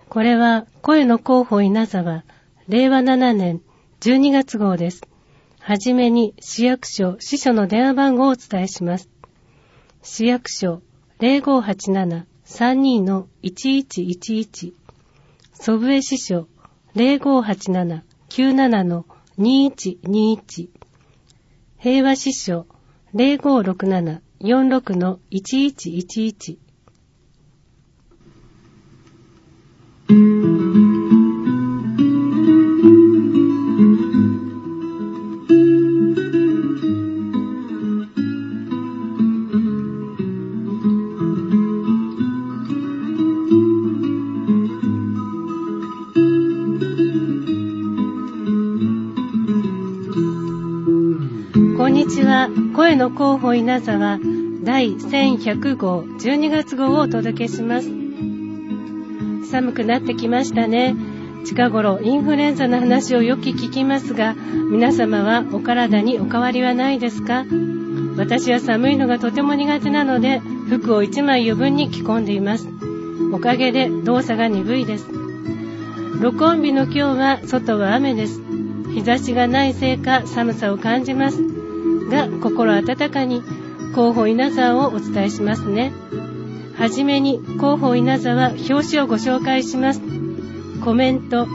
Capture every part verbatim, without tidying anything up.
これは声の広報稲沢れいわななねんじゅうにがつ号です。はじめに市役所支所の電話番号をお伝えします。市役所 ゼロごはちなな さんに いちいちいちいち、祖父江支所 ゼロごはちなな きゅうなな にいちにいち、平和支所 ゼロごろくなな よんろく いちいちいちいち。こんにちは。声の広報稲沢第せんひゃく号じゅうにがつ号をお届けします。寒くなってきましたね。近頃インフルエンザの話をよく聞きますが、皆様はお体にお変わりはないですか？私は寒いのがとても苦手なので、服をいちまい余分に着込んでいます。おかげで動作が鈍いです。録音日の今日は外は雨です。日差しがないせいか寒さを感じますが、心温かに広報稲沢をお伝えしますね。はじめに広報稲沢表紙をご紹介します。コメント。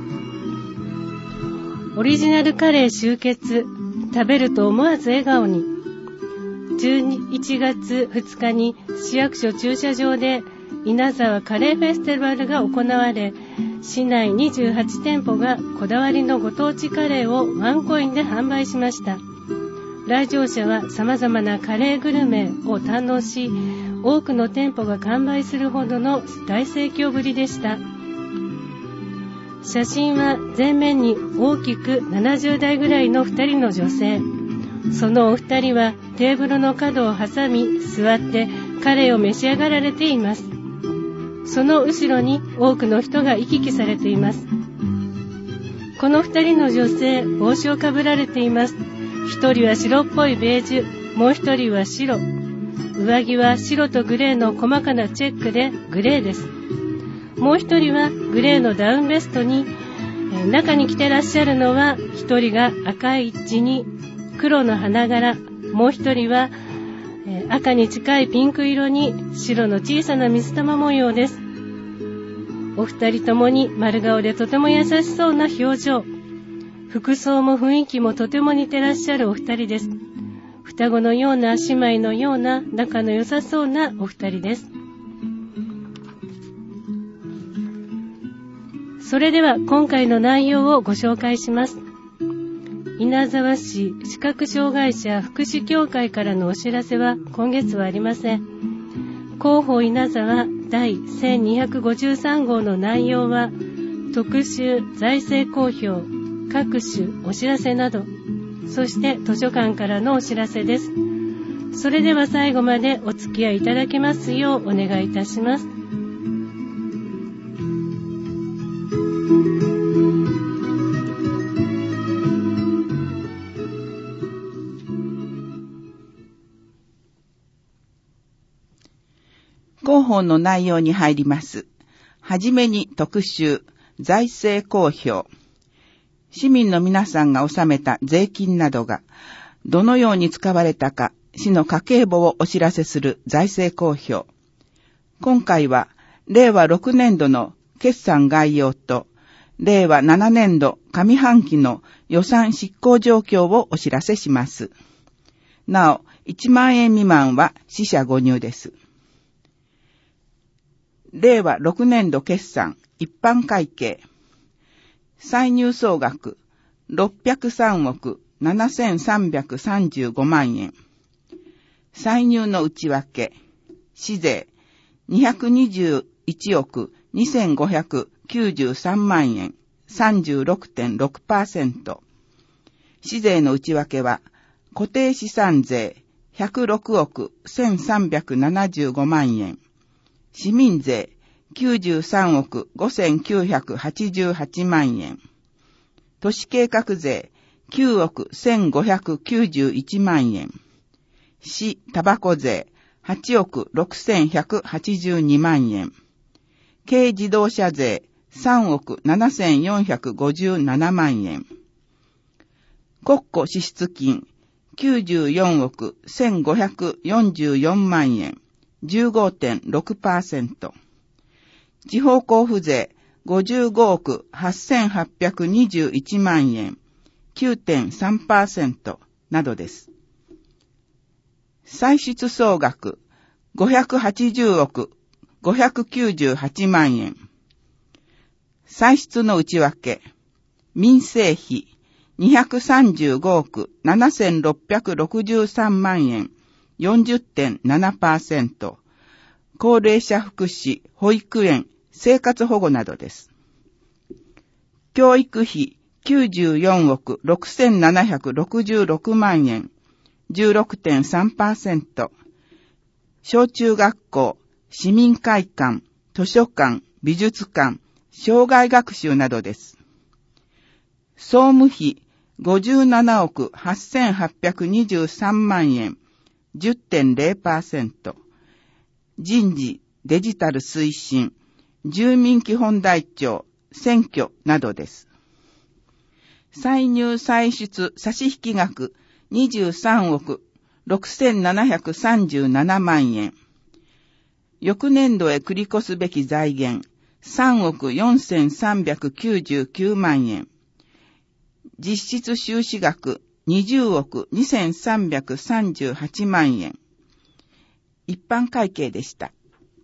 オリジナルカレー集結、食べると思わず笑顔に。じゅういちがつふつかに市役所駐車場で稲沢カレーフェスティバルが行われ、市内にじゅうはちてんぽがこだわりのご当地カレーをワンコインで販売しました。来場者は様々なカレーグルメを堪能し、多くの店舗が完売するほどの大盛況ぶりでした。写真は前面に大きくななじゅうだいぐらいのふたりの女性。そのお二人はテーブルの角を挟み座ってカレーを召し上がられています。その後ろに多くの人が行き来されています。この二人の女性、帽子をかぶられています。一人は白っぽいベージュ、もう一人は白。上着は白とグレーの細かなチェックでグレーです。もう一人はグレーのダウンベストに、えー、中に着てらっしゃるのは一人が赤い地に黒の花柄、もう一人は、えー、赤に近いピンク色に白の小さな水玉模様です。お二人ともに丸顔でとても優しそうな表情。服装も雰囲気もとても似てらっしゃるお二人です。双子のような姉妹のような仲の良さそうなお二人です。それでは今回の内容をご紹介します。稲沢市視覚障害者福祉協会からのお知らせは今月はありません。広報稲沢第せんにひゃくごじゅうさん号の内容は特集、財政公表、各種お知らせなど、そして図書館からのお知らせです。それでは最後までお付き合いいただけますようお願いいたします。 広報の内容に入ります。はじめに特集、財政公表。市民の皆さんが納めた税金などがどのように使われたか、市の家計簿をお知らせする財政公表。今回は、れいわろくねんどの決算概要と、れいわななねんど上半期の予算執行状況をお知らせします。なお、いちまんえん未満は四捨五入です。れいわろくねんど決算一般会計。歳入総額ろっぴゃくさんおくななせんさんびゃくさんじゅうごまんえん。歳入の内訳。市税にひゃくにじゅういちおくにせんごひゃくきゅうじゅうさんまんえん さんじゅうろくてんろくパーセント。市税の内訳は固定資産税ひゃくろくおくせんさんびゃくななじゅうごまんえん。市民税きゅうじゅうさんおくごせんきゅうひゃくはちじゅうはちまんえん。都市計画税きゅうおくせんごひゃくきゅうじゅういちまんえん。市タバコ税はちおくろくせんひゃくはちじゅうにまんえん。 軽自動車税さんおくななせんよんひゃくごじゅうななまんえん。国庫支出金きゅうじゅうよんおくせんごひゃくよんじゅうよんまんえん、じゅうごてんろくパーセント。地方交付税ごじゅうごおくはっせんはっぴゃくにじゅういちまんえん、きゅうてんさんパーセント などです。歳出総額ごひゃくはちじゅうおくごひゃくきゅうじゅうはちまんえん。歳出の内訳、民生費にひゃくさんじゅうごおくななせんろっぴゃくろくじゅうさんまんえん、よんじゅってんななパーセント。高齢者福祉、保育園、生活保護などです。教育費きゅうじゅうよんおくろくせんななひゃくろくじゅうろくまんえん、じゅうろくてんさんパーセント。小中学校、市民会館、図書館、美術館、生涯学習などです。総務費ごじゅうななおくはっせんはっぴゃくにじゅうさんまんえん、じゅってんれいパーセント。人事、デジタル推進、住民基本台帳、選挙などです。歳入歳出差引額にじゅうさんおくろくせんななひゃくさんじゅうななまんえん。翌年度へ繰り越すべき財源さんおくよんせんさんびゃくきゅうじゅうきゅうまんえん。実質収支額にじゅうおくにせんさんびゃくさんじゅうはちまんえん。一般会計でした。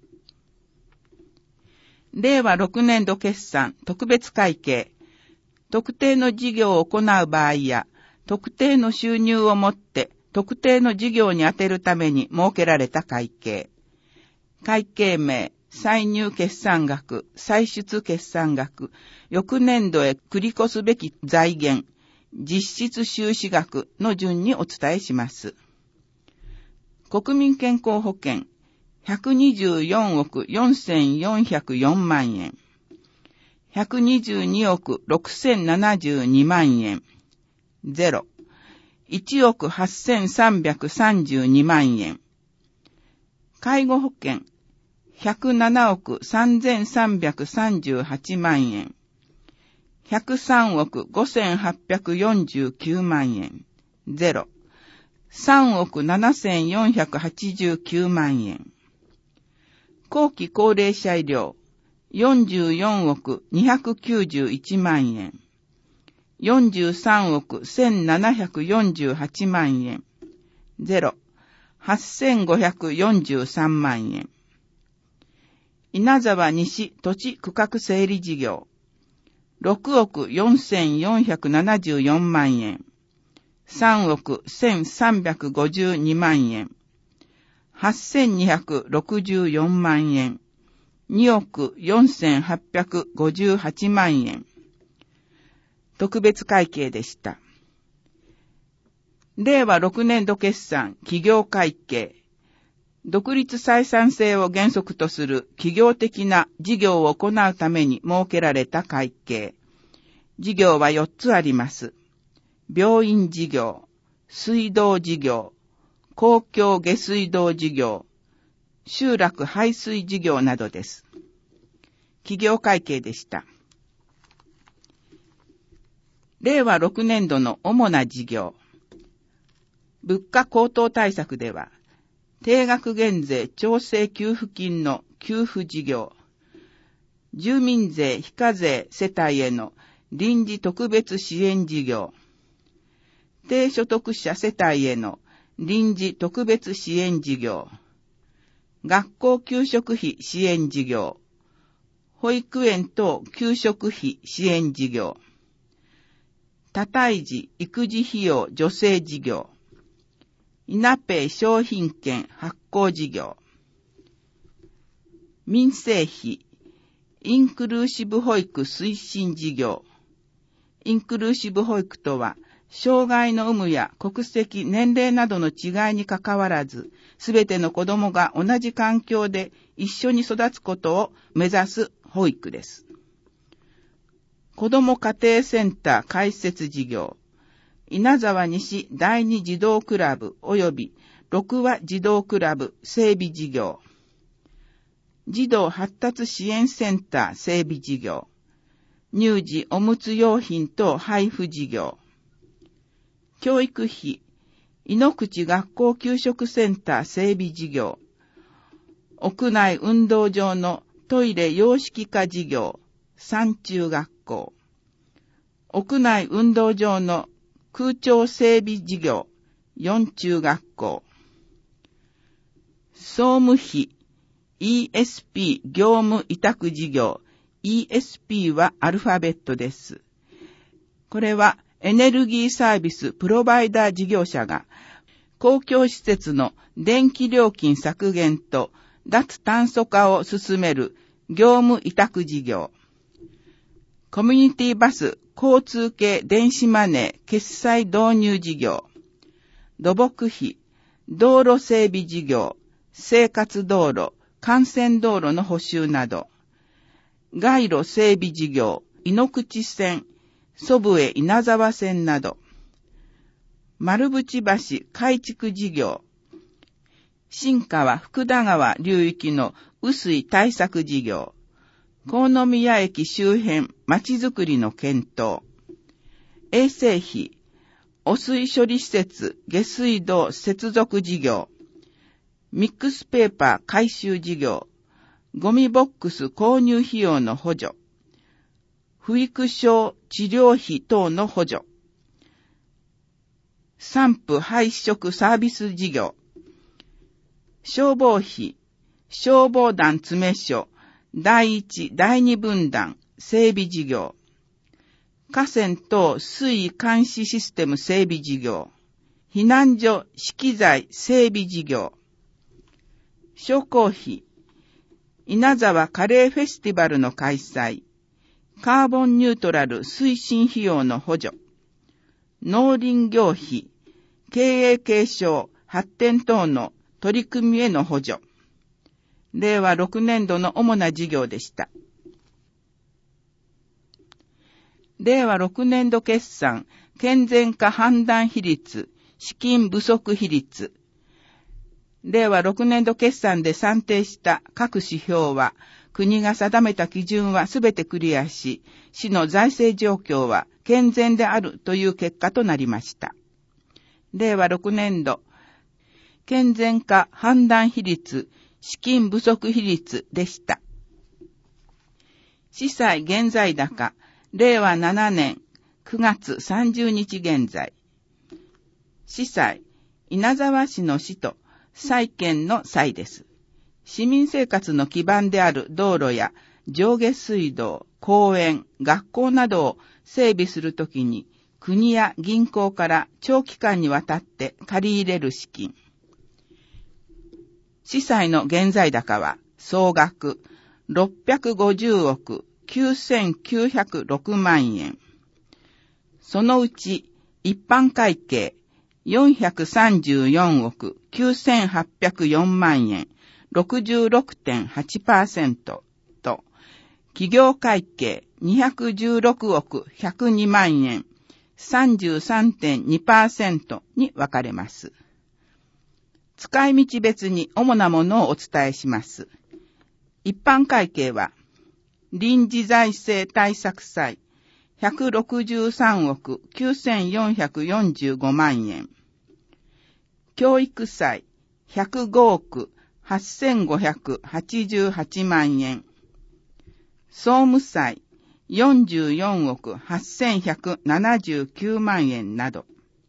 れいわろくねんど決算特別会計。特定の事業を行う場合や、特定の収入をもって特定の事業に充てるために設けられた会計。会計名、歳入決算額、歳出決算額、翌年度へ繰り越すべき財源、実質収支額の順にお伝えします。国民健康保険、ひゃくにじゅうよんおくよんせんよんひゃくよんまんえん。ひゃくにじゅうにおくろくせんななじゅうにまんえん。ゼロ。いちおくはっせんさんびゃくさんじゅうにまんえん。介護保険、ひゃくななおくさんぜんさんびゃくさんじゅうはちまんえん。ひゃくさんおくごせんはっぴゃくよんじゅうきゅうまんえん。ゼロ。さんおくななせんよんひゃくはちじゅうきゅうまんえん。後期高齢者医療、よんじゅうよんおくにひゃくきゅうじゅういちまんえん。よんじゅうさんおくせんななひゃくよんじゅうはちまんえん。ゼロ。はっせんごひゃくよんじゅうさんまんえん。稲沢西土地区画整理事業、ろくおくよんせんよんひゃくななじゅうよんまんえん。さんおくせんさんびゃくごじゅうにまんえん。はっせんにひゃくろくじゅうよんまんえん。におくよんせんはっぴゃくごじゅうはちまんえん。特別会計でした。れいわろくねんど決算企業会計。独立採算性を原則とする企業的な事業を行うために設けられた会計。事業はよっつあります。病院事業、水道事業、公共下水道事業、集落排水事業などです。企業会計でした。れいわろくねんどの主な事業。物価高騰対策では、定額減税調整給付金の給付事業、住民税非課税世帯への臨時特別支援事業、低所得者世帯への臨時特別支援事業、学校給食費支援事業、保育園等給食費支援事業、多胎児育児費用助成事業、イナペイ商品券発行事業、民生費、インクルーシブ保育推進事業。インクルーシブ保育とは、障害の有無や国籍、年齢などの違いにかかわらず、すべての子供が同じ環境で一緒に育つことを目指す保育です。子ども家庭センター開設事業。稲沢西第二児童クラブ及び六和児童クラブ整備事業。 児童発達支援センター整備事業、乳児おむつ用品等配布事業、教育費、井ノ口学校給食センター整備事業、屋内運動場のトイレ洋式化事業、三中学校、屋内運動場の空調整備事業、四中学校、総務費、イーエスピー 業務委託事業、イーエスピー はアルファベットです。これはエネルギーサービスプロバイダー事業者が公共施設の電気料金削減と脱炭素化を進める業務委託事業、コミュニティバス交通系電子マネー決済導入事業、土木費、道路整備事業、生活道路、幹線道路の補修など、街路整備事業、井ノ口線、祖父江稲沢線など、丸淵橋改築事業、新川福田川流域の雨水対策事業、国宮駅周辺町づくりの検討、衛生費、汚水処理施設下水道接続事業、ミックスペーパー回収事業、ゴミボックス購入費用の補助、不育症治療費等の補助、散布配食サービス事業、消防費、消防団詰所、第一、第二分団整備事業、河川等水位監視システム整備事業、避難所資機材整備事業、商工費、稲沢カレーフェスティバルの開催、カーボンニュートラル推進費用の補助、農林業費、経営継承、発展等の取り組みへの補助。れいわろくねんどの主な事業でした。れいわろくねんど決算、健全化判断比率、資金不足比率。れいわろくねんど決算で算定した各指標は、国が定めた基準はすべてクリアし、市の財政状況は健全であるという結果となりました。れいわろくねんど、健全化判断比率、資金不足比率でした。司祭現在高、れいわななねんくがつさんじゅうにち現在。司祭、稲沢市の市と債権の債です。市民生活の基盤である道路や上下水道、公園、学校などを整備するときに、国や銀行から長期間にわたって借り入れる資金。司祭の現在高は総額ろっぴゃくごじゅうおくきゅうせんきゅうひゃくろくまんえん。そのうち一般会計よんひゃくさんじゅうよんおくきゅうせんはっぴゃくよんまんえん ろくじゅうろくてんはちパーセント と、企業会計にひゃくじゅうろくおくひゃくにまんえん さんじゅうさんてんにパーセント に分かれます。使い道別に主なものをお伝えします。一般会計は、臨時財政対策債ひゃくろくじゅうさんおくきゅうせんよんひゃくよんじゅうごまんえん。教育債ひゃくごおくはっせんごひゃくはちじゅうはちまんえん。総務債よんじゅうよんおくはっせんひゃくななじゅうきゅうまんえんなど。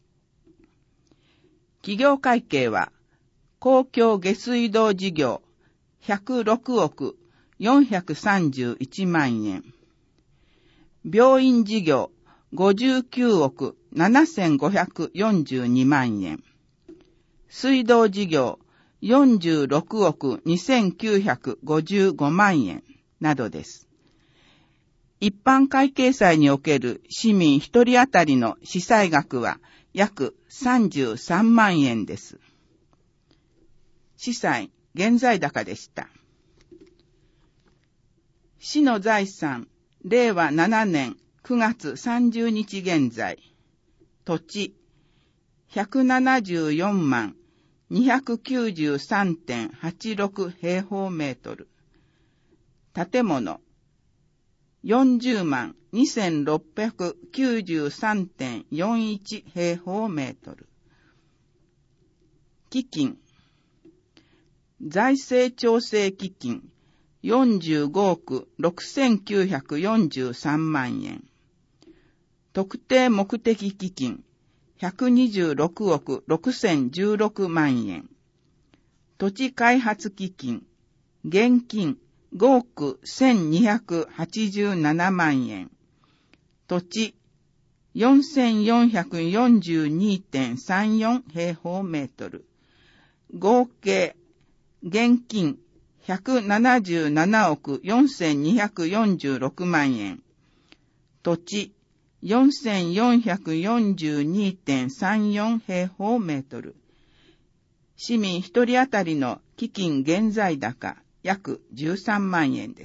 企業会計は、公共下水道事業ひゃくろくおくよんひゃくさんじゅういちまんえん。病院事業ごじゅうきゅうおくななせんごひゃくよんじゅうにまんえん。水道事業よんじゅうろくおくにせんきゅうひゃくごじゅうごまんえんなどです。一般会計債における市民一人当たりの支債額は約さんじゅうさんまんえんです。司祭、現在高でした。市の財産、れいわななねんくがつさんじゅうにち現在。土地、ひゃくななじゅうよんまんにひゃくきゅうじゅうさんてんはちろくへいほうメートル。 建物、よんじゅうまんにせんろっぴゃくきゅうじゅうさんてんよんいち 平方メートル。基金、財政調整基金、よんじゅうごおくろくせんきゅうひゃくよんじゅうさんまんえん。特定目的基金、ひゃくにじゅうろくおくろくせんじゅうろくまんえん。土地開発基金、現金ごおくせんにひゃくはちじゅうななまんえん。土地よんせんよんひゃくよんじゅうにてんさんよん 平方メートル。合計現金ひゃくななじゅうななおくよんせんにひゃくよんじゅうろくまんえん。土地よんせんよんひゃくよんじゅうにてんさんよん 平方メートル。市民一人当たりの基金現在高約じゅうさんまんえんです。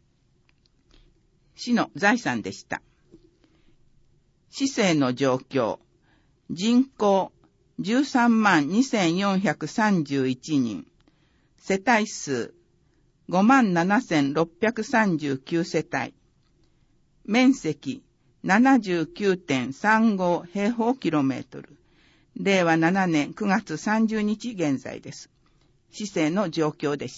市の財産でした。市政の状況。人口じゅうさんまんにせんよんひゃくさんじゅういちにん。世帯数ごまんななせんろっぴゃくさんじゅうきゅう世帯。面積 ななじゅうきゅうてんさんご 平方キロメートル。れいわななねんくがつさんじゅうにち現在です。市政の状況でした。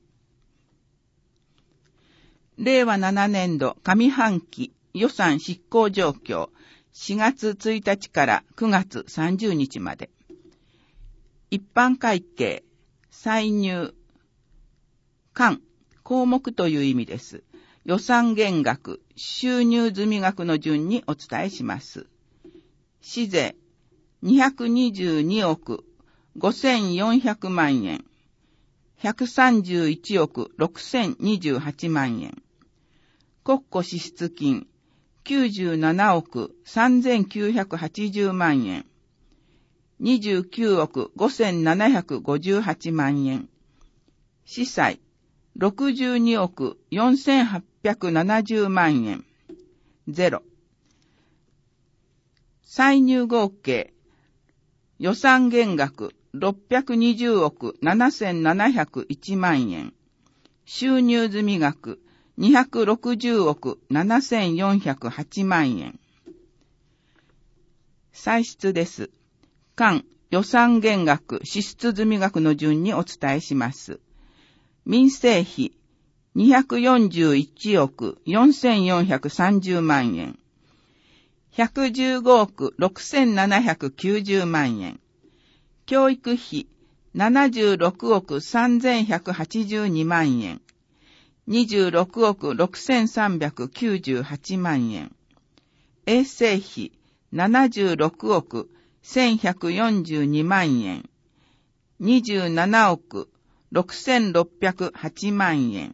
れいわななねんど上半期予算執行状況しがつついたちからくがつさんじゅうにちまで。一般会計、歳入、間、項目という意味です。予算減額、収入済み額の順にお伝えします。市税、にひゃくにじゅうにおくごせんよんひゃくまんえん。ひゃくさんじゅういちおくろくせんにじゅうはちまんえん。国庫支出金、きゅうじゅうななおくさんぜんきゅうひゃくはちじゅうまんえん。にじゅうきゅうおくごせんななひゃくごじゅうはちまんえん。司債、ろくじゅうにおくよんせんはっぴゃくななじゅうまんえん。ゼロ。歳入合計、予算減額ろっぴゃくにじゅうおくななせんななひゃくいちまんえん。収入済み額にひゃくろくじゅうおくななせんよんひゃくはちまんえん。歳出です。間、予算減額、支出済み額の順にお伝えします。民生費、にひゃくよんじゅういちおくよんせんよんひゃくさんじゅうまんえん。ひゃくじゅうごおくろくせんななひゃくきゅうじゅうまんえん。教育費、ななじゅうろくおくさんぜんひゃくはちじゅうにまんえん。にじゅうろくおくろくせんさんびゃくきゅうじゅうはちまんえん。衛生費、ななじゅうろくおくせんひゃくよんじゅうにまんえん。にじゅうななおくろくせんろっぴゃくはちまんえん。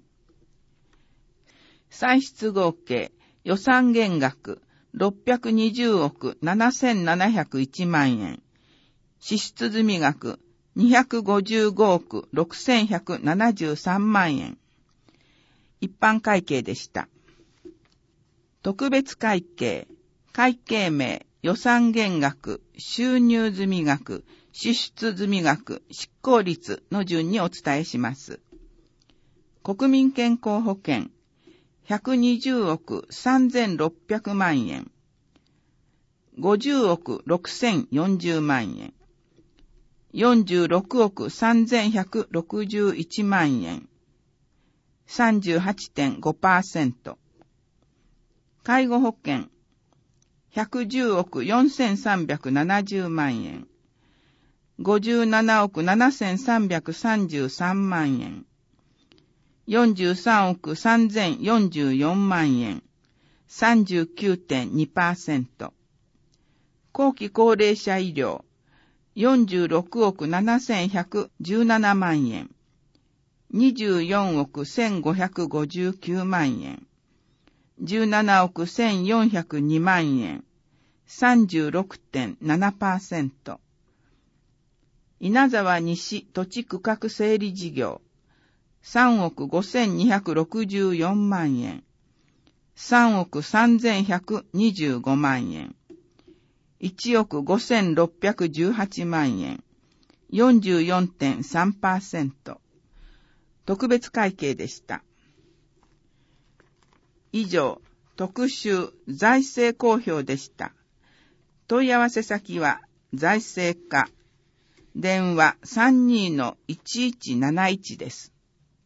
歳出合計、予算減額、ろっぴゃくにじゅうおくななせんななひゃくいちまんえん。支出済み額、にひゃくごじゅうごおくろくせんひゃくななじゅうさんまんえん。一般会計でした。特別会計、会計名、予算減額、収入済み額、支出済み額、執行率の順にお伝えします。国民健康保険、ひゃくにじゅうおくさんぜんろっぴゃくまんえん。ごじゅうおくろくせんよんじゅうまんえん。よんじゅうろくおくさんぜんひゃくろくじゅういちまんえん。さんじゅうはちてんごパーセント。介護保険、ひゃくじゅうおくよんせんさんびゃくななじゅうまんえん。ごじゅうななおくななせんさんびゃくさんじゅうさんまんえん。よんじゅうさんおくさんぜんよんじゅうよんまんえん。さんじゅうきゅうてんにパーセント。後期高齢者医療、よんじゅうろくおくななせんひゃくじゅうななまんえん。にじゅうよんおくせんごひゃくごじゅうきゅうまんえん。じゅうななおくせんよんひゃくにまんえん。さんじゅうろくてんななパーセント。稲沢西土地区画整理事業、さんおくごせんにひゃくろくじゅうよんまんえん。さんおくさんぜんひゃくにじゅうごまんえん。いちおくごせんろっぴゃくじゅうはちまんえん。よんじゅうよんてんさんパーセント。特別会計でした。 以上、特集財政公表でした。問い合わせ先は財政課、電話 さんにーのいちいちなないち です。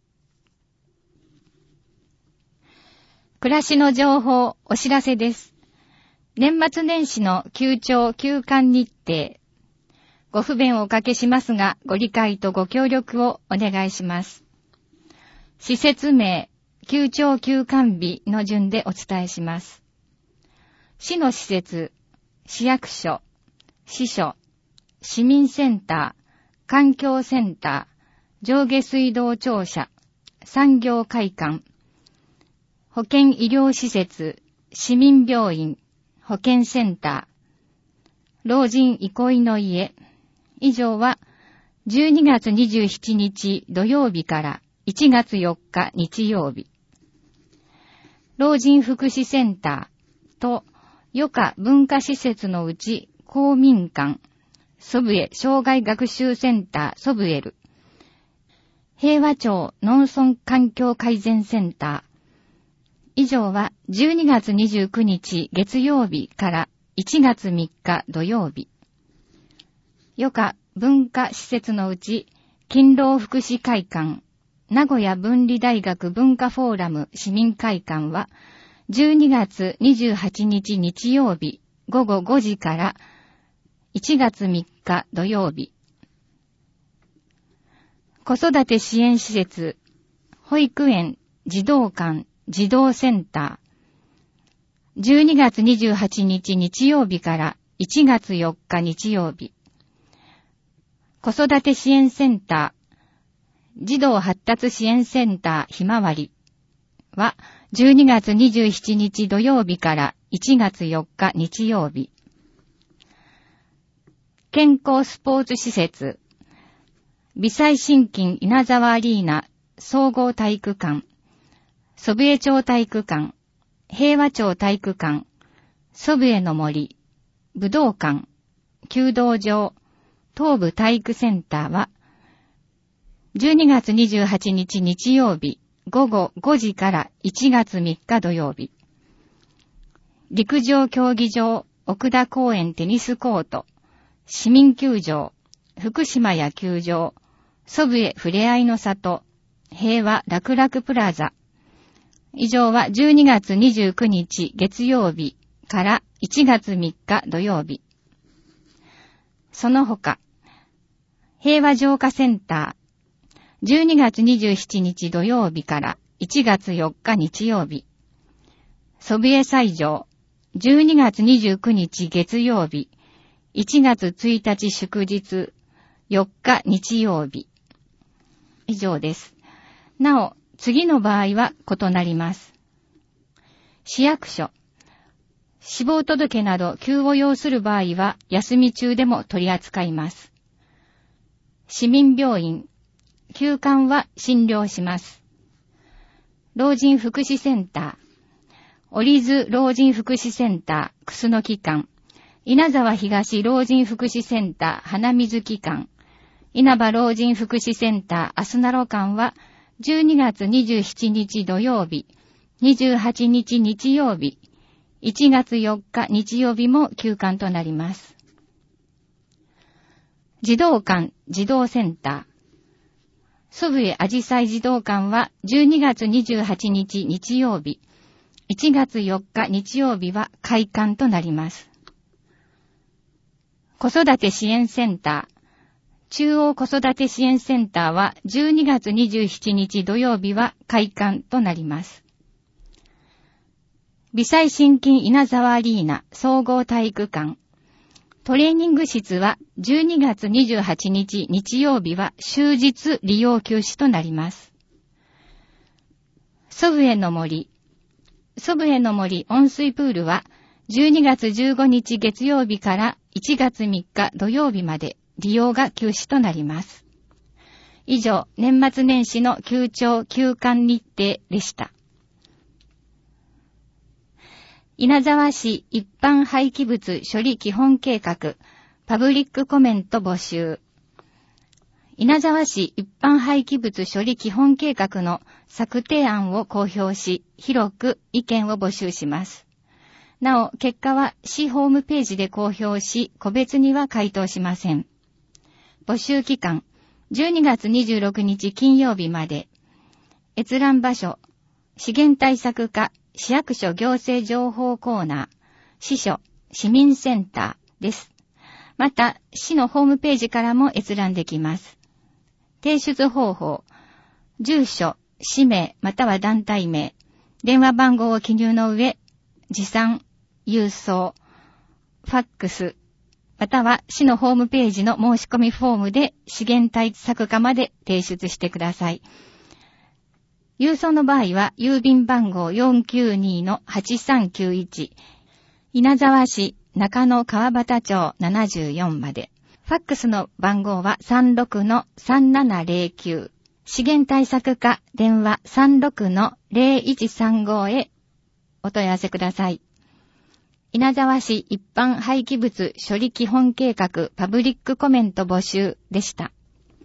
暮らしの情報お知らせです。年末年始の休庁休館日程、ご不便をおかけしますが、ご理解とご協力をお願いします。施設名、休庁休館日の順でお伝えします。市の施設、市役所、支所、市民センター、環境センター、上下水道庁舎、産業会館、保健医療施設、市民病院、保健センター、老人憩いの家。以上はじゅうにがつにじゅうしちにち土曜日からいちがつよっか日曜日。老人福祉センターと余暇文化施設のうち公民館、ソブエ障害学習センターソブエル、平和町農村環境改善センター。以上はじゅうにがつにじゅうくにち月曜日からいちがつみっか土曜日。余暇文化施設のうち勤労福祉会館、名古屋文理大学文化フォーラム市民会館はじゅうにがつにじゅうはちにち日曜日ごごごじからいちがつみっか土曜日。子育て支援施設、保育園、児童館、児童センター。じゅうにがつにじゅうはちにち日曜日からいちがつよっか日曜日。子育て支援センター、児童発達支援センターひまわりはじゅうにがつにじゅうしちにち土曜日からいちがつよっか日曜日。健康スポーツ施設、微細心筋稲沢アリーナ総合体育館、祖父江町体育館、平和町体育館、祖父江の森、武道館、弓道場、東部体育センターは、じゅうにがつにじゅうはちにち日曜日ごごごじからいちがつみっか土曜日。陸上競技場、奥田公園テニスコート、市民球場、福島野球場、祖父江ふれあいの里、平和楽々プラザ。以上はじゅうにがつにじゅうくにち月曜日からいちがつみっか土曜日。その他、平和浄化センター、じゅうにがつにじゅうしちにち土曜日からいちがつよっか日曜日。祖父江斎場、じゅうにがつにじゅうくにち月曜日、いちがつついたち祝日、よっか日曜日。以上です。なお、次の場合は異なります。市役所、死亡届など急を要する場合は休み中でも取り扱います。市民病院、休館は診療します。老人福祉センター、折津老人福祉センター、楠木館、稲沢東老人福祉センター、花水木館、稲葉老人福祉センター、アスナロ館はじゅうにがつにじゅうしちにち土曜日、にじゅうはちにち日曜日、いちがつよっか日曜日も休館となります。児童館、児童センター。祖父江あじさい児童館はじゅうにがつにじゅうはちにち日曜日、いちがつよっか日曜日は開館となります。子育て支援センター。中央子育て支援センターはじゅうにがつにじゅうしちにち土曜日は開館となります。微細心筋稲沢アリーナ総合体育館。トレーニング室はじゅうにがつにじゅうはちにち日曜日は終日利用休止となります。祖父江の森。祖父江の森温水プールはじゅうにがつじゅうごにち月曜日からいちがつみっか土曜日まで利用が休止となります。以上、年末年始の休庁休館日程でした。稲沢市一般廃棄物処理基本計画、パブリックコメント募集。稲沢市一般廃棄物処理基本計画の策定案を公表し、広く意見を募集します。なお、結果は市ホームページで公表し、個別には回答しません。募集期間、じゅうにがつにじゅうろくにち金曜日まで。閲覧場所、資源対策課市役所行政情報コーナー、市所、市民センターです。また、市のホームページからも閲覧できます。提出方法、住所、氏名または団体名、電話番号を記入の上、持参、郵送、ファックス、または市のホームページの申し込みフォームで資源対策課まで提出してください。郵送の場合は郵便番号 よんきゅうにのはちさんきゅういち、稲沢市中野川端町ななじゅうよんまで。ファックスの番号は さんろくのさんななぜろきゅう。資源対策課電話 さんろくのぜろいちさんご へお問い合わせください。稲沢市一般廃棄物処理基本計画パブリックコメント募集でした。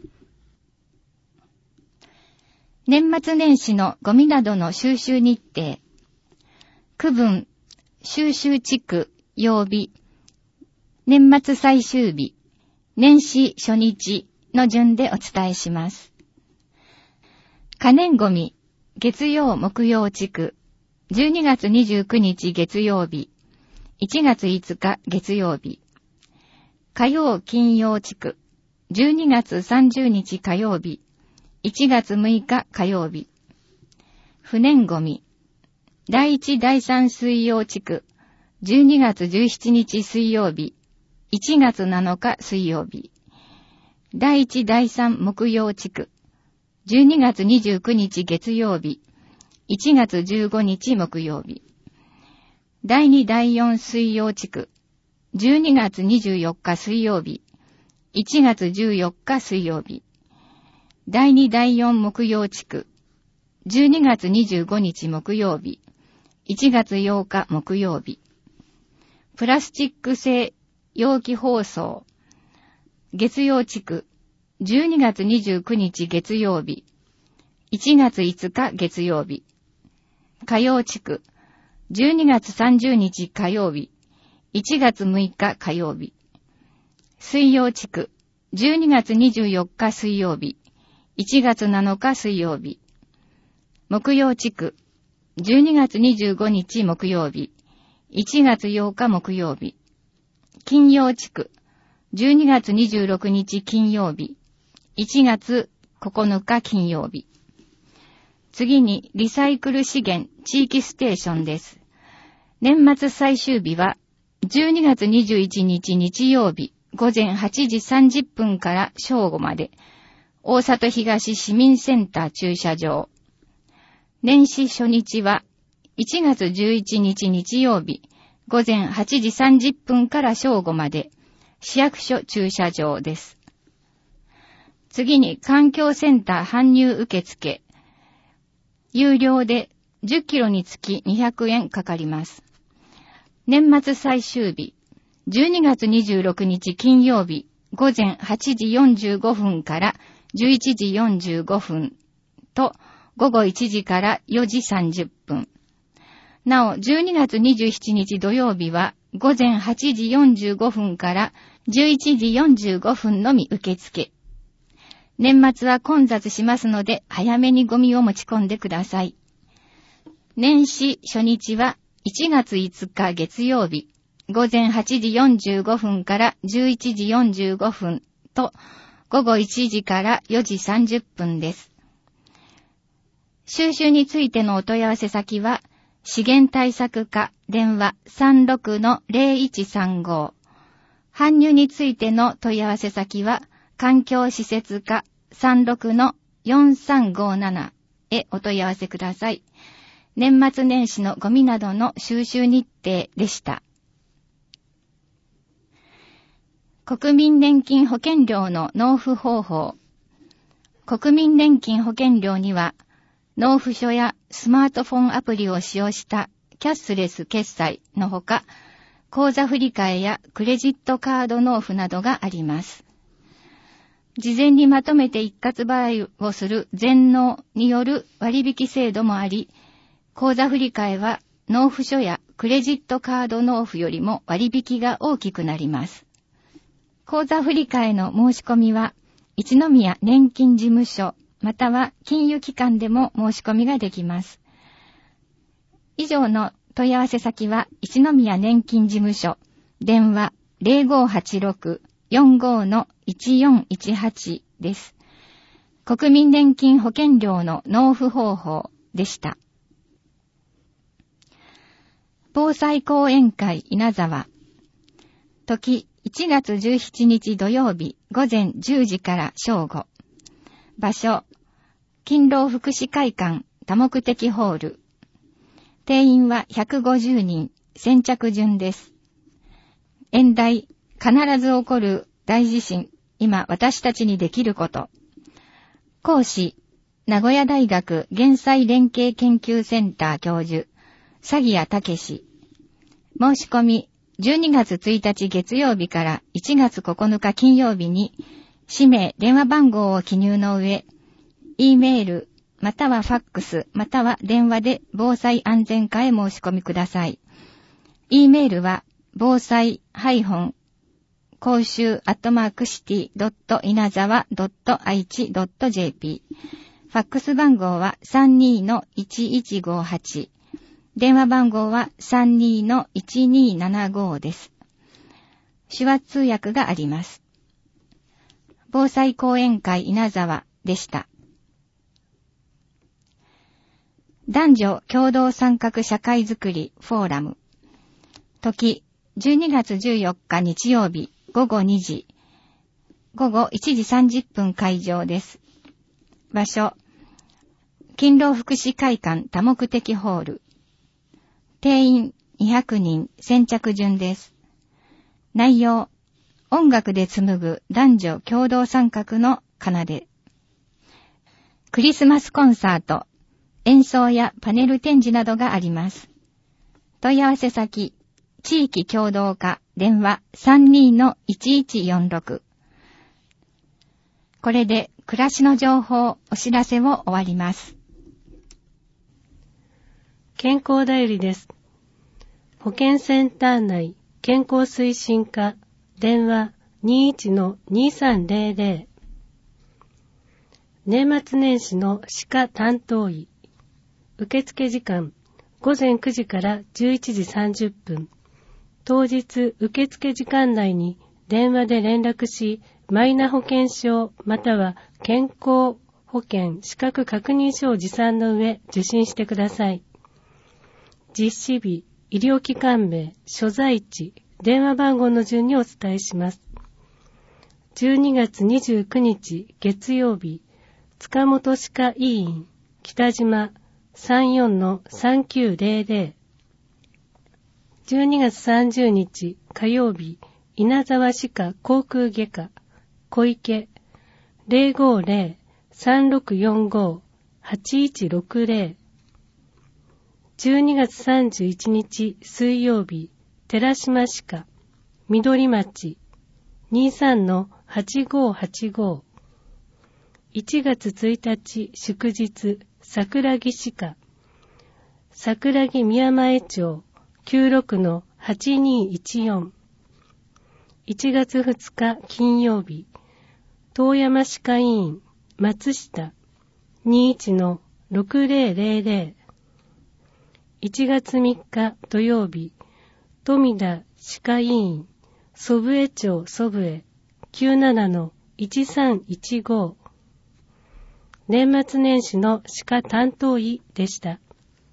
年末年始のゴミなどの収集日程。区分、収集地区、曜日、年末最終日、年始初日の順でお伝えします。可燃ゴミ、月曜木曜地区、じゅうにがつにじゅうくにち月曜日、いちがついつか月曜日。火曜金曜地区、じゅうにがつさんじゅうにち火曜日、いちがつむいか火曜日。不燃ゴミ、だいいちだいさん水曜地区、じゅうにがつじゅうしちにち水曜日、いちがつなのか水曜日。だいいちだいさん木曜地区、じゅうにがつにじゅうくにち月曜日、いちがつじゅうごにち木曜日。だいにだいよん水曜地区、じゅうにがつにじゅうよっか水曜日、いちがつじゅうよっか水曜日。だいにだいよん木曜地区、じゅうにがつにじゅうごにち木曜日、いちがつようか木曜日。プラスチック製容器包装、月曜地区、じゅうにがつにじゅうくにち月曜日、いちがついつか月曜日。火曜地区、じゅうにがつさんじゅうにち火曜日、いちがつむいか火曜日。水曜地区、じゅうにがつにじゅうよっか水曜日、いちがつなのか水曜日。木曜地区、じゅうにがつにじゅうごにち木曜日、いちがつようか木曜日。金曜地区、じゅうにがつにじゅうろくにち金曜日、いちがつここのか金曜日。次にリサイクル資源地域ステーションです。年末最終日はじゅうにがつにじゅういちにち日曜日ごぜんはちじさんじゅっぷんから正午まで大里東市民センター駐車場。年始初日はいちがつじゅういちにち日曜日ごぜんはちじさんじゅっぷんから正午まで市役所駐車場です。次に環境センター搬入受付。有料でじゅっキロにつきにひゃくえんかかります。年末最終日、じゅうにがつにじゅうろくにち金曜日ごぜんはちじよんじゅうごふんからじゅういちじよんじゅうごふんとごごいちじからよじさんじゅっぷん。なお、じゅうにがつにじゅうしちにち土曜日はごぜんはちじよんじゅうごふんからじゅういちじよんじゅうごふんのみ受付。年末は混雑しますので早めにゴミを持ち込んでください。年始初日はいちがついつか月曜日ごぜんはちじよんじゅうごふんからじゅういちじよんじゅうごふんとごごいちじからよじさんじゅっぷんです。収集についてのお問い合わせ先は資源対策課電話 さんろくのぜろいちさんご。搬入についての問い合わせ先は環境施設課 さんろくのよんさんごなな へお問い合わせください。年末年始のゴミなどの収集日程でした。国民年金保険料の納付方法。国民年金保険料には納付書やスマートフォンアプリを使用したキャッシュレス決済のほか、口座振替やクレジットカード納付などがあります。 事前にまとめて一括払いをする全納による割引制度もあり、口座振替は納付書やクレジットカード納付よりも割引が大きくなります。口座振替の申し込みは、一宮年金事務所または金融機関でも申し込みができます。以上の問い合わせ先は一宮年金事務所、電話 ゼロごはちろく よんご のいちよんいちはち です。国民年金保険料の納付方法でした。防災講演会稲沢。時いちがつじゅうしちにち土曜日午前じゅうじから正午。場所、勤労福祉会館多目的ホール。定員はひゃくごじゅうにん、先着順です。演題、必ず起こる大地震、今私たちにできること。講師、名古屋大学減災連携研究センター教授、佐木谷武史。申し込み、じゅうにがつついたち月曜日からいちがつここのか金曜日に、氏名、電話番号を記入の上、E メール、またはファックス、または電話で防災安全課へ申し込みください。E メールは、防災講習アットマークシティドットイナザワドットアイチドットジェーピー。ファックス番号は さんにーのいちいちごはち。電話番号は さんにーのいちにーななご です。手話通訳があります。防災講演会稲沢でした。男女共同参画社会づくりフォーラム。時、じゅうにがつじゅうよっか日曜日午後にじ。午後いちじさんじゅっぷん開場です。場所、勤労福祉会館多目的ホール。定員にひゃくにん、先着順です。内容、音楽で紡ぐ男女共同参画の奏で。クリスマスコンサート、演奏やパネル展示などがあります。問い合わせ先、地域協同課、電話 さんにーのいちいちよんろく。これで暮らしの情報、お知らせを終わります。 健康だよりです。保健センター内健康推進課、電話 にいちのにさんぜろぜろ。年末年始の歯科担当医。受付時間、ごぜんくじからじゅういちじさんじゅっぷん。当日受付時間内に電話で連絡し、マイナ保険証または健康保険資格確認書を持参の上受診してください。実施日、医療機関名、所在地、電話番号の順にお伝えします。じゅうにがつにじゅうくにち月曜日、塚本歯科医院、北島 さんよんのさんきゅうぜろぜろ。じゅうにがつさんじゅうにち火曜日、稲沢歯科口腔外科、小池 ゼロごゼロ さんろくよんご はちいちろくゼロ。じゅうにがつさんじゅういちにち水曜日、寺島歯科、緑町 にじゅうさんのはちごはちご。いちがつついたち祝日、桜木歯科、桜木宮前町きゅうろくのはちにいちよん。いちがつふつか金曜日、遠山歯科医院、松下 にじゅういちのろくぜろぜろぜろ。いちがつみっか土曜日、富田歯科医院、祖父江町祖父江 きゅうななのいちさんいちご。年末年始の歯科担当医でした。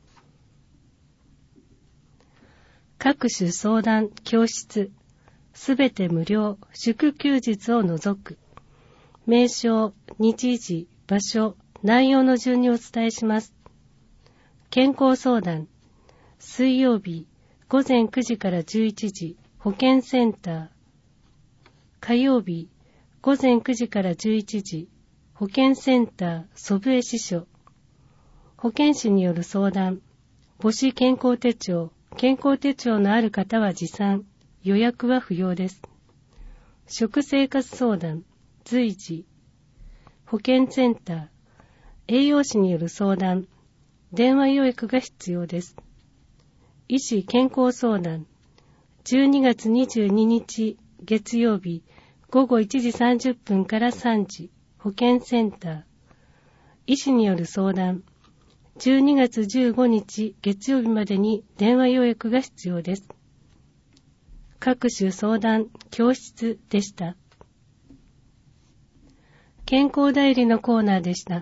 各種相談教室、すべて無料、祝休日を除く。名称、日時、場所、内容の順にお伝えします。健康相談、水曜日、ごぜんくじからじゅういちじ、保健センター。火曜日、ごぜんくじからじゅういちじ、保健センター、祖父江支所。保健師による相談、母子健康手帳、健康手帳のある方は持参、予約は不要です。食生活相談、随時、 保健センター、栄養士による相談、電話予約が必要です。医師健康相談、じゅうにがつにじゅうににち月曜日ごごいちじさんじゅっぷんからさんじ、保健センター、医師による相談、じゅうにがつじゅうごにち月曜日までに電話予約が必要です。各種相談教室でした。健康代理のコーナーでした。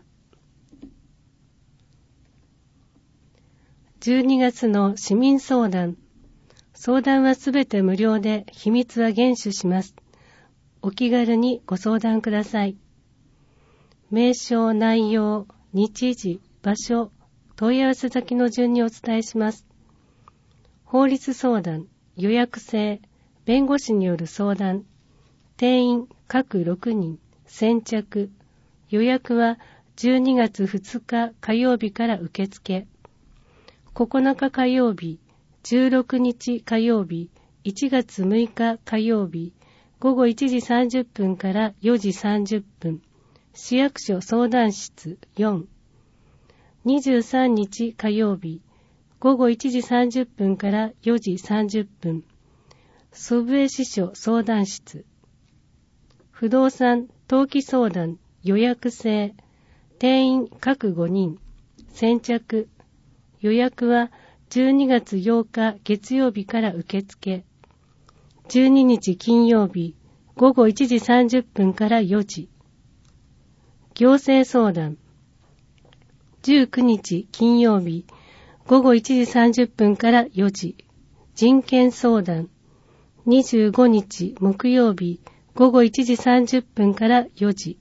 じゅうにがつの市民相談。相談はすべて無料で秘密は厳守します。お気軽にご相談ください。名称、内容、日時、場所、問い合わせ先の順にお伝えします。法律相談、予約制、弁護士による相談、定員各ろくにん、先着、予約はじゅうにがつふつか火曜日から受付。ここのか火曜日、じゅうろくにち火曜日、いちがつむいか火曜日、ごごいちじさんじゅっぷんからよじさんじゅっぷん、市役所相談室よん。にじゅうさんにち火曜日、ごごいちじさんじゅっぷんからよじさんじゅっぷん、祖父江支所相談室。不動産、登記相談、予約制、定員各ごにん、先着、予約はじゅうにがつようか月曜日から受付。じゅうににち金曜日、ごごいちじさんじゅっぷんからよじ。行政相談。じゅうくにち金曜日、ごごいちじさんじゅっぷんからよじ。人権相談。にじゅうごにち木曜日、ごごいちじさんじゅっぷんからよじ。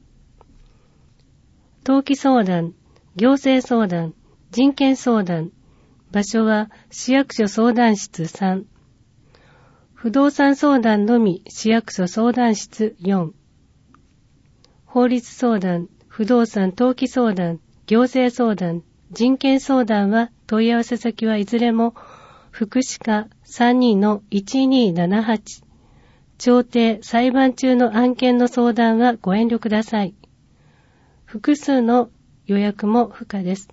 登記相談、行政相談、人権相談。場所は市役所相談室さん。不動産相談のみ市役所相談室よん。法律相談、不動産登記相談、行政相談、人権相談は問い合わせ先はいずれも福祉課 さんにのいちにーななはち。調停裁判中の案件の相談はご遠慮ください。複数の予約も不可です。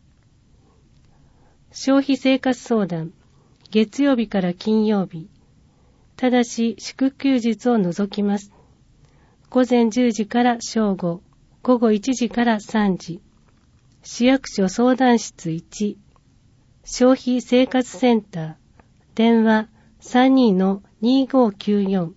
消費生活相談、月曜日から金曜日。ただし祝休日を除きます。ごぜんじゅうじから正午、ごごいちじからさんじ。市役所相談室いち。消費生活センター。電話 さんにのにごきゅうよん。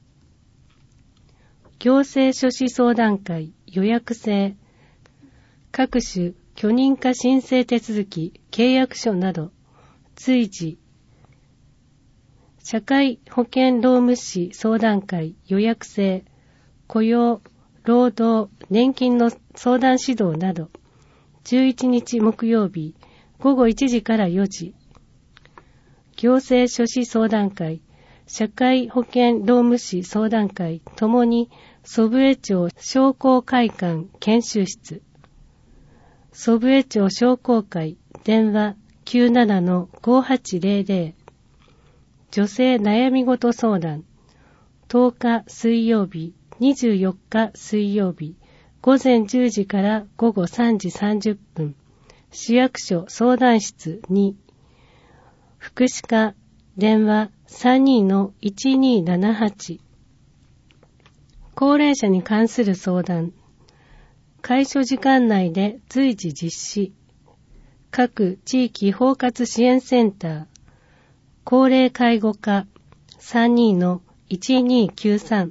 行政書士相談会予約制。各種許認可申請手続き、契約書など、随時。社会保険労務士相談会予約制。雇用、労働、年金の相談指導など、じゅういちにち木曜日、ごごいちじからよじ。行政書士相談会、社会保険労務士相談会ともに祖父江町商工会館研修室。祖父江町商工会電話 きゅうななのごはちぜろぜろ。女性悩み事相談。とおか水曜日、にじゅうよっか水曜日、ごぜんじゅうじからごごさんじさんじゅっぷん。市役所相談室に。福祉課電話 さんにのいちにーななはち。高齢者に関する相談。開所時間内で随時実施。各地域包括支援センター。高齢介護課 さんにのいちにきゅうさん。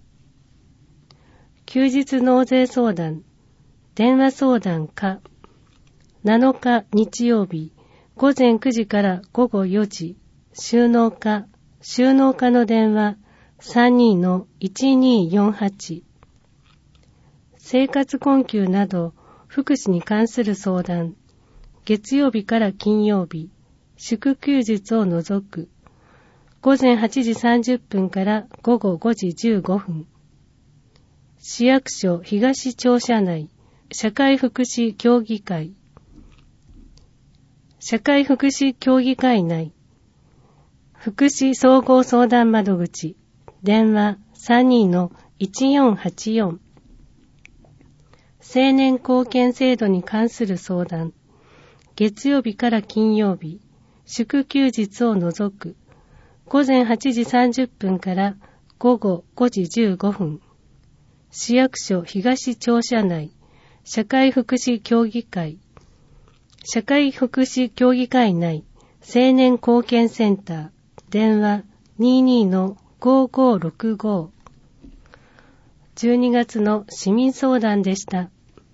休日納税相談。電話相談課。なのか日曜日、ごぜんくじからごごよじ。収納課。収納課の電話 さんにのいちにーよんはち。生活困窮など福祉に関する相談。月曜日から金曜日、祝休日を除く。ごぜんはちじさんじゅっぷんからごごごじじゅうごふん。市役所東庁舎内、社会福祉協議会。社会福祉協議会内、福祉総合相談窓口、電話 さんにのいちよんはちよん。 青年貢献制度に関する相談。月曜日から金曜日、祝休日を除く。午前はちじさんじゅっぷんから午後ごじじゅうごふん。市役所東庁舎内、社会福祉協議会。社会福祉協議会内、青年貢献センター。電話 にじゅうにのごごろくご。じゅうにがつの市民相談でした。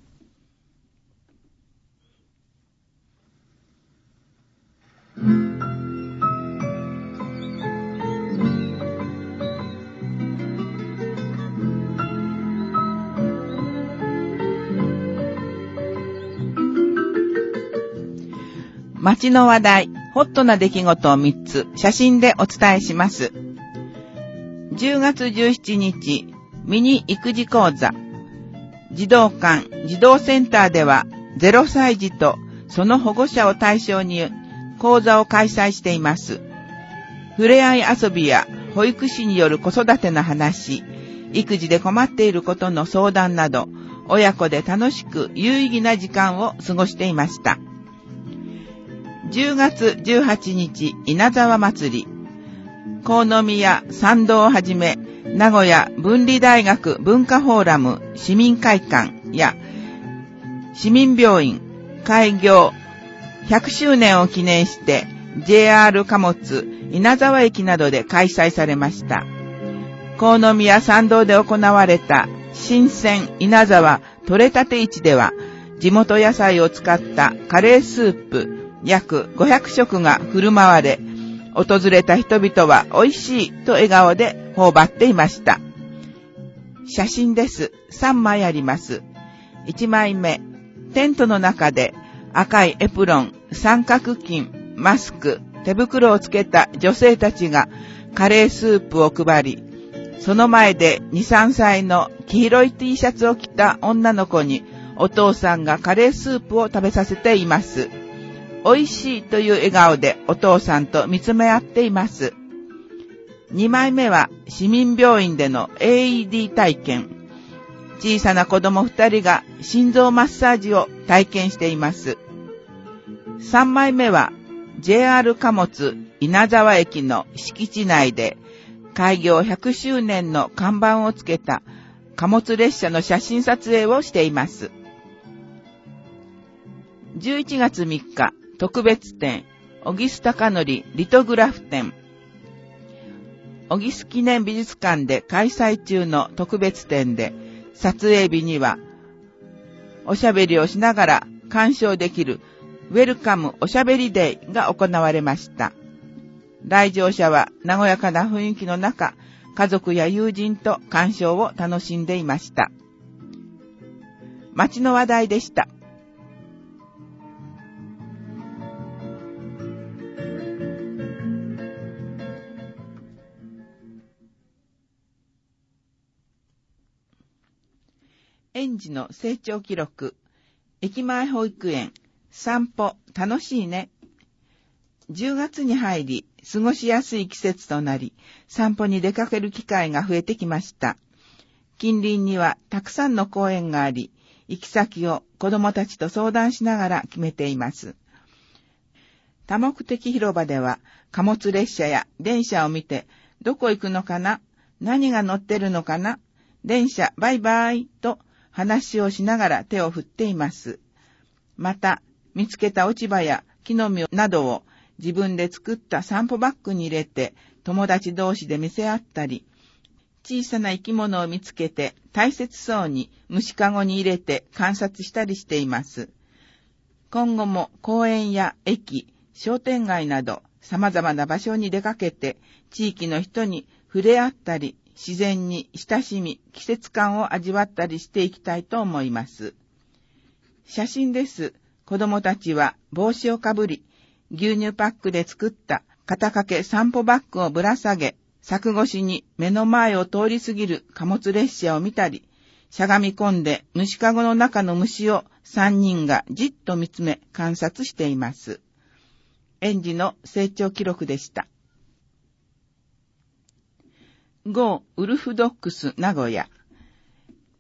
街の話題、ホットな出来事をみっつ、写真でお伝えします。じゅうがつじゅうしちにち、ミニ育児講座。児童館、児童センターでは、ゼロさい児とその保護者を対象に講座を開催しています。触れ合い遊びや保育士による子育ての話、育児で困っていることの相談など、親子で楽しく有意義な時間を過ごしていました。じゅうがつじゅうはちにち、稲沢祭り。国宮参道をはじめ、名古屋文理大学文化フォーラム市民会館や、市民病院開業ひゃくしゅうねんを記念して、ジェイアール 貨物稲沢駅などで開催されました。国宮参道で行われた新鮮稲沢取れたて市では、地元野菜を使ったカレースープ約ごひゃくしょくが振る舞われ、訪れた人々は美味しいと笑顔で頬張っていました。写真です。さんまいあります。いちまいめ、テントの中で赤いエプロン、三角巾、マスク、手袋をつけた女性たちがカレースープを配り、その前でに、さんさいの黄色い T シャツを着た女の子にお父さんがカレースープを食べさせています。美味しいという笑顔でお父さんと見つめ合っています。にまいめは市民病院での エーイーディー 体験。小さな子供ふたりが心臓マッサージを体験しています。さんまいめは ジェイアール 貨物稲沢駅の敷地内で開業ひゃくしゅうねんの看板をつけた貨物列車の写真撮影をしています。じゅういちがつみっか、特別展、小木須貴則リトグラフ展。小木須記念美術館で開催中の特別展で、撮影日には、おしゃべりをしながら鑑賞できるウェルカムおしゃべりデイが行われました。来場者は和やかな雰囲気の中、家族や友人と鑑賞を楽しんでいました。街の話題でした。園児の成長記録。駅前保育園。散歩楽しいね。じゅうがつに入り、過ごしやすい季節となり、散歩に出かける機会が増えてきました。近隣にはたくさんの公園があり、行き先を子どもたちと相談しながら決めています。多目的広場では、貨物列車や電車を見て、どこ行くのかな？何が乗ってるのかな？電車バイバイと話をしながら手を振っています。また、見つけた落ち葉や木の実などを自分で作った散歩バッグに入れて友達同士で見せ合ったり、小さな生き物を見つけて大切そうに虫かごに入れて観察したりしています。今後も公園や駅、商店街など様々な場所に出かけて地域の人に触れ合ったり、自然に親しみ、季節感を味わったりしていきたいと思います。写真です。子供たちは帽子をかぶり、牛乳パックで作った肩掛け散歩バッグをぶら下げ、柵越しに目の前を通り過ぎる貨物列車を見たり、しゃがみ込んで虫かごの中の虫を三人がじっと見つめ観察しています。園児の成長記録でした。ゴーウルフドッグス名古屋。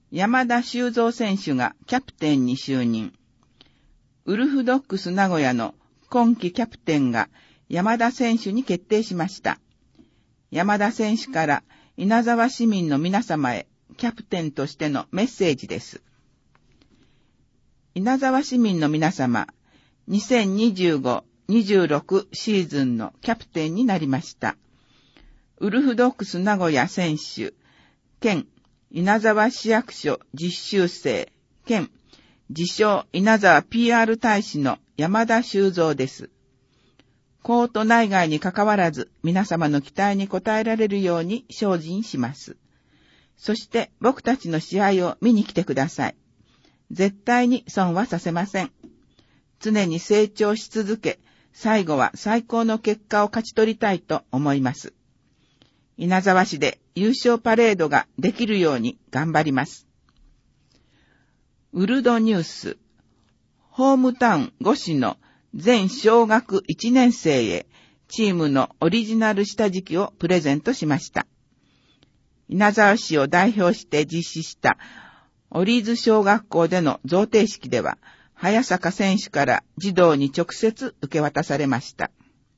山田修造選手がキャプテンに就任。ウルフドッグス名古屋の今季キャプテンが山田選手に決定しました。山田選手から稲沢市民の皆様へキャプテンとしてのメッセージです。稲沢市民の皆様、にせんにじゅうごにじゅうろく シーズンのキャプテンになりました。ウルフドッグス名古屋選手、兼稲沢市役所実習生、兼自称稲沢 ピーアール 大使の山田修造です。コート内外に関わらず皆様の期待に応えられるように精進します。そして僕たちの試合を見に来てください。絶対に損はさせません。常に成長し続け、最後は最高の結果を勝ち取りたいと思います。稲沢市で優勝パレードができるように頑張ります。ウルドニュース、ホームタウンご市の全小学いちねん生へチームのオリジナル下敷きをプレゼントしました。稲沢市を代表して実施したオリーズ小学校での贈呈式では、早坂選手から児童に直接受け渡されました。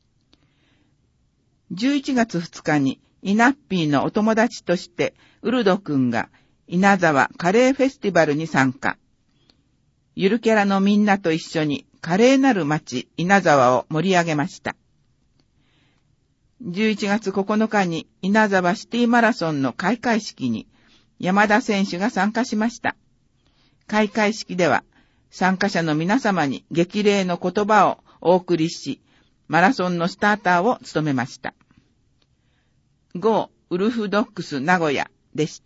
じゅういちがつふつかにイナッピーのお友達としてウルド君が稲沢カレーフェスティバルに参加。ゆるキャラのみんなと一緒に華麗なる街稲沢を盛り上げました。じゅういちがつここのかに稲沢シティマラソンの開会式に山田選手が参加しました。開会式では参加者の皆様に激励の言葉をお送りし、マラソンのスターターを務めました。ゴーウルフドッグス名古屋でした。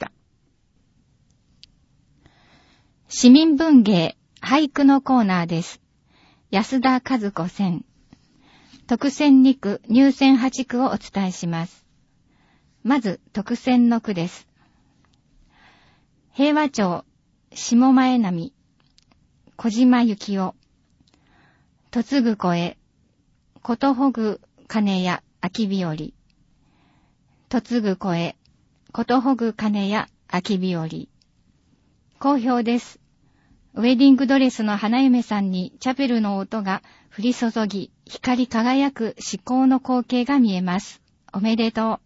市民文芸俳句のコーナーです。安田和子選。特選に句、入選はち句をお伝えします。まず、特選の句です。平和町、下前波、小島幸男、嫁ぐ声、ことほぐ鐘や秋日和、嫁ぐ声、ことほぐ鐘や秋日和。好評です。ウェディングドレスの花嫁さんにチャペルの音が降り注ぎ、光り輝く至高の光景が見えます。おめでと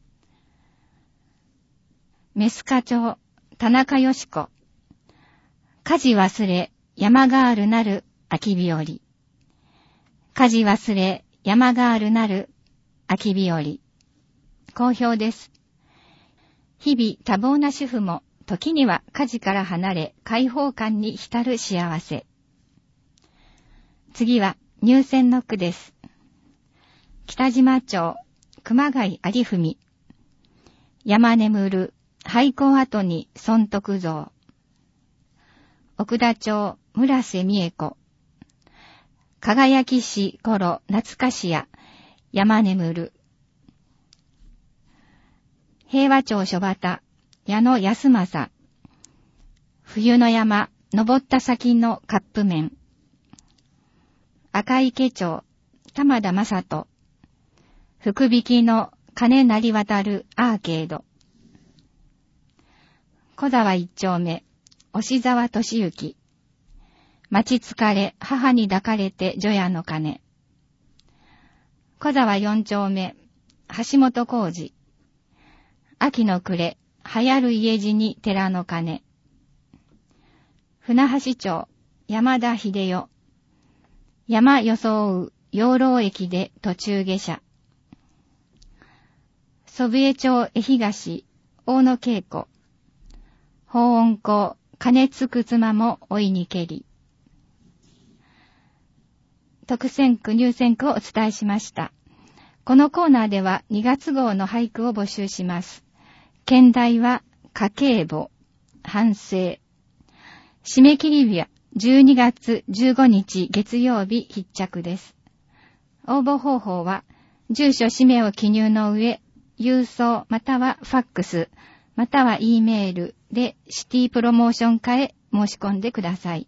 う。メスカ町、田中よし子。家事忘れ、山ガールなる秋日和。家事忘れ、山ガールなる秋日和。好評です。日々多忙な主婦も、時には家事から離れ開放感に浸る幸せ。次は入選の句です。北島町熊谷有文。山眠る廃校跡に尊徳像。奥田町村瀬美恵子。輝きし頃懐かしや山眠る。平和町諸畑矢野安政。冬の山、登った先のカップ麺。赤池町、玉田正人。福引きの金なり渡るアーケード。小沢一丁目、押沢俊之。待ち疲れ、母に抱かれて除夜の鐘。小沢四丁目、橋本浩二。秋の暮れ、流行る家路に寺の鐘。船橋町、山田秀代。山装う養老駅で途中下車。祖父江町江東、大野恵子。法音香、金つく妻も追いにけり。特選句入選句をお伝えしました。このコーナーではにがつ号の俳句を募集します。兼題は家計簿、反省。締め切り日はじゅうにがつじゅうごにち月曜日必着です。応募方法は住所氏名を記入の上、郵送またはファックスまたは E メールでシティプロモーション課へ申し込んでください。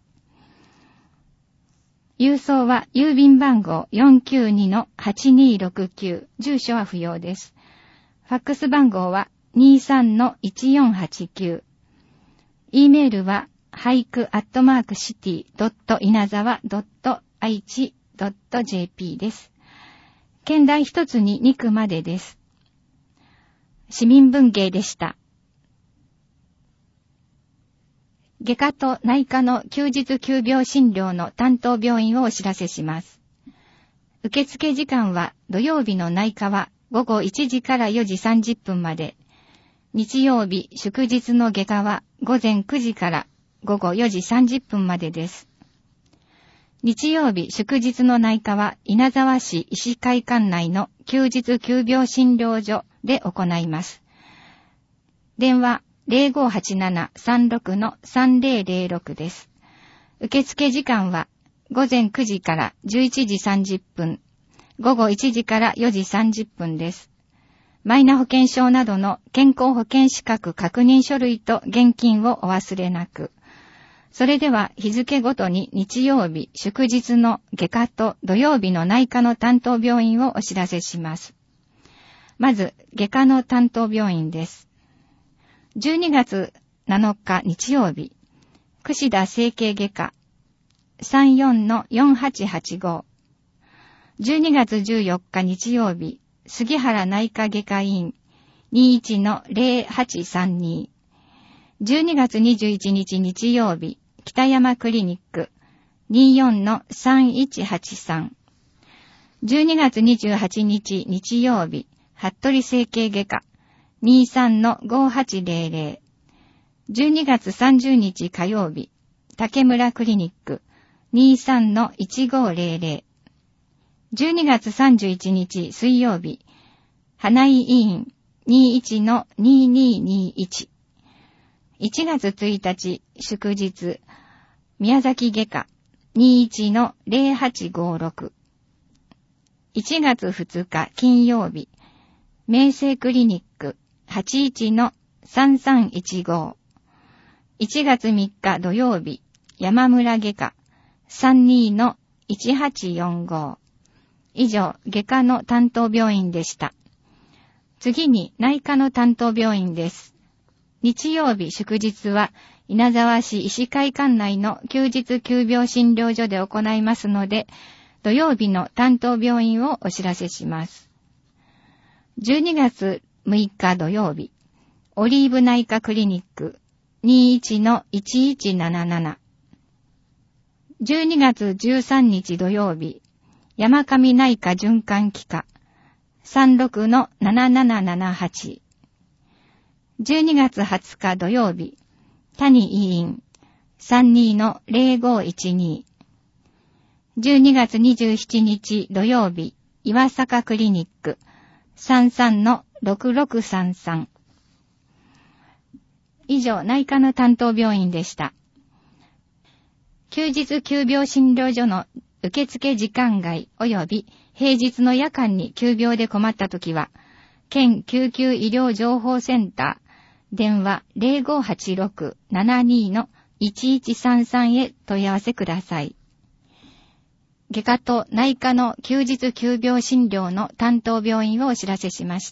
郵送は郵便番号 よんきゅうにのはちにーろくきゅう、住所は不要です。ファックス番号は にじゅうさんのいちよんはちきゅう、 E メールは俳句アットマークシティドット稲沢ドット愛知ドット ジェーピー です。県大一つにに区までです。市民文芸でした。外科と内科の休日急病診療の担当病院をお知らせします。受付時間は土曜日の内科はごごいちじからよじさんじゅっぷんまで、日曜日祝日の外科はごぜんくじからごごよじさんじゅっぷんまでです。日曜日祝日の内科は稲沢市医師会館内の休日急病診療所で行います。電話 ゼロごはちななさんろくのさんぜろぜろろく です。受付時間はごぜんくじからじゅういちじさんじゅっぷん、ごごいちじからよじさんじゅっぷんです。マイナ保険証などの健康保険資格確認書類と現金をお忘れなく。それでは日付ごとに日曜日、祝日の外科と土曜日の内科の担当病院をお知らせします。まず、外科の担当病院です。じゅうにがつなのか日曜日、櫛田整形外科 さんよんのよんはちはちご。じゅうにがつじゅうよっか日曜日、杉原内科外科医院 にいちのぜろはちさんに。じゅうにがつにじゅういちにち日曜日、北山クリニック にじゅうよんのさんいちはちさん。じゅうにがつにじゅうはちにち日曜日、服部整形外科 にじゅうさんのごはちぜろぜろ。じゅうにがつさんじゅうにち火曜日、竹村クリニック にじゅうさんのいちごぜろぜろ。じゅうにがつさんじゅういちにち水曜日、花井医院 にじゅういちのにじゅうににじゅういち。いちがつついたち祝日、宮崎外科 にじゅういちのぜろはちごろく。いちがつふつか金曜日、明星クリニック はちじゅういちのさんさんいちご。いちがつみっか土曜日、山村外科 さんじゅうにのいちはちよんご。以上、外科の担当病院でした。次に内科の担当病院です。日曜日祝日は稲沢市医師会館内の休日急病診療所で行いますので、土曜日の担当病院をお知らせします。じゅうにがつむいか土曜日、オリーブ内科クリニック にじゅういちのいちいちなななな。じゅうにがつじゅうさんにち土曜日、山上内科循環器科 さんじゅうろくのななななななはち。じゅうにがつはつか土曜日、谷医院 さんじゅうにのぜろごいちに。じゅうにがつにじゅうしちにち土曜日、岩坂クリニック さんじゅうさんのろくろくさんさん。以上、内科の担当病院でした。休日急病診療所の受付時間外及び平日の夜間に急病で困ったときは、県救急医療情報センター、電話 ゼロごはちろくななにのいちいちさんさん へ問い合わせください。外科と内科の休日急病診療の担当病院をお知らせしました。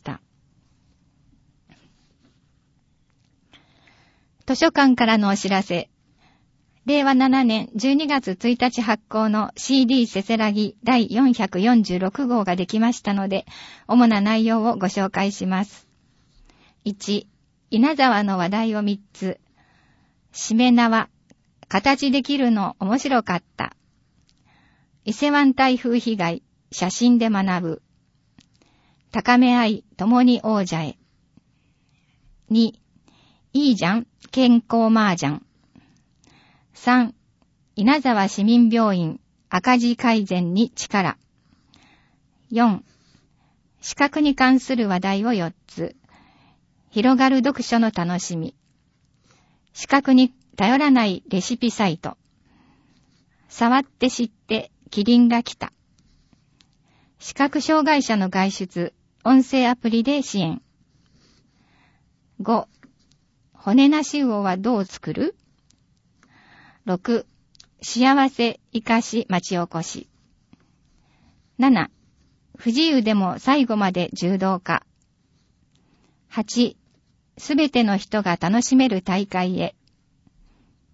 図書館からのお知らせ。れいわななねんじゅうにがつついたち発行の シーディー せせらぎだいよんひゃくよんじゅうろくごうができましたので、主な内容をご紹介します。いち、稲沢の話題をみっつ。しめ縄、形できるの面白かった。伊勢湾台風被害、写真で学ぶ。高め合い、共に王者へ。に、いいじゃん、健康麻雀。さん、稲沢市民病院赤字改善に力。よん、視覚に関する話題をよっつ。広がる読書の楽しみ。視覚に頼らないレシピサイト。触って知ってキリンが来た。視覚障害者の外出、音声アプリで支援。ご、骨なし魚はどう作る？ろく、幸せ生かし町おこし。なな、不自由でも最後まで柔道家。はち、すべての人が楽しめる大会へ。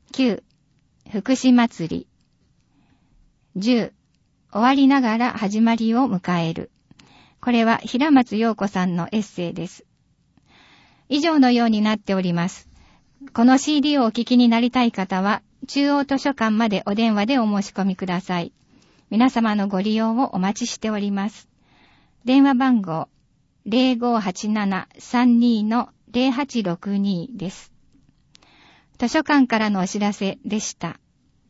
きゅう、福祉祭り。じゅう、終わりながら始まりを迎える。これは平松陽子さんのエッセイです。以上のようになっております。この シーディー をお聞きになりたい方は、中央図書館までお電話でお申し込みください。皆様のご利用をお待ちしております。電話番号 ゼロごはちななさんに のゼロはちろくに です。図書館からのお知らせでした。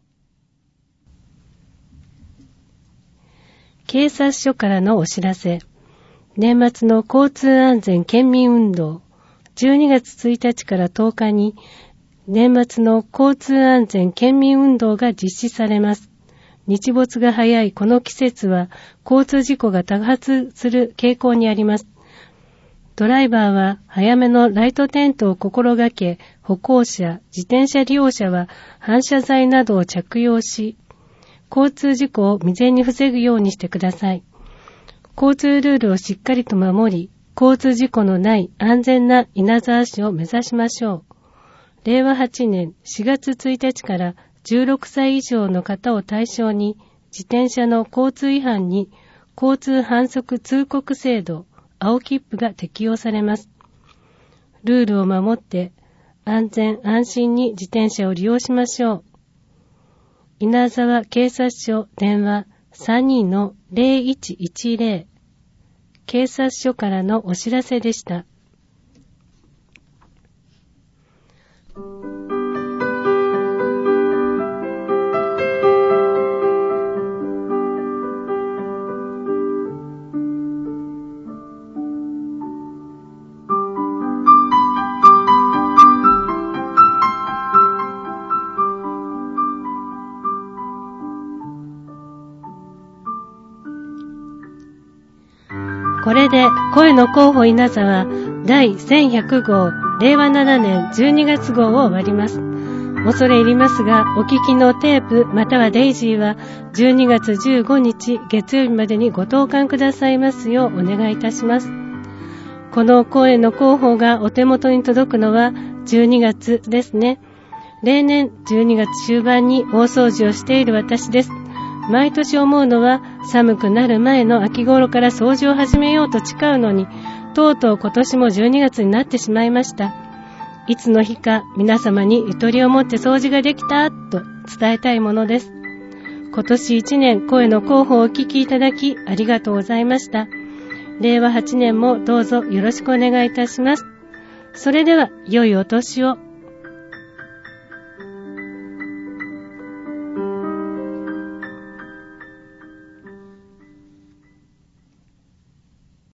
警察署からのお知らせ。年末の交通安全県民運動、じゅうにがつついたちからとおかに年末の交通安全県民運動が実施されます。日没が早いこの季節は交通事故が多発する傾向にあります。ドライバーは早めのライト点灯を心がけ、歩行者、自転車利用者は反射材などを着用し、交通事故を未然に防ぐようにしてください。交通ルールをしっかりと守り、交通事故のない安全な稲沢市を目指しましょう。れいわはちねんしがつついたちからじゅうろくさい以上の方を対象に、自転車の交通違反に交通反則通告制度、青切符が適用されます。ルールを守って安全安心に自転車を利用しましょう。稲沢警察署電話 さんに の ゼロいちいちゼロ。警察署からのお知らせでした。これで声の候補稲沢だいせんひゃくごうれいわななねんじゅうにがつごうを終わります。恐れ入りますが、お聞きのテープまたはデイジーはじゅうにがつじゅうごにち月曜日までにご投函くださいますようお願いいたします。この声の候補がお手元に届くのはじゅうにがつですね。例年じゅうにがつ終盤に大掃除をしている私です。毎年思うのは寒くなる前の秋頃から掃除を始めようと誓うのに、とうとう今年もじゅうにがつになってしまいました。いつの日か皆様にゆとりを持って掃除ができたと伝えたいものです。今年いちねん声の候補をお聞きいただきありがとうございました。れいわはちねんもどうぞよろしくお願いいたします。それでは良いお年を。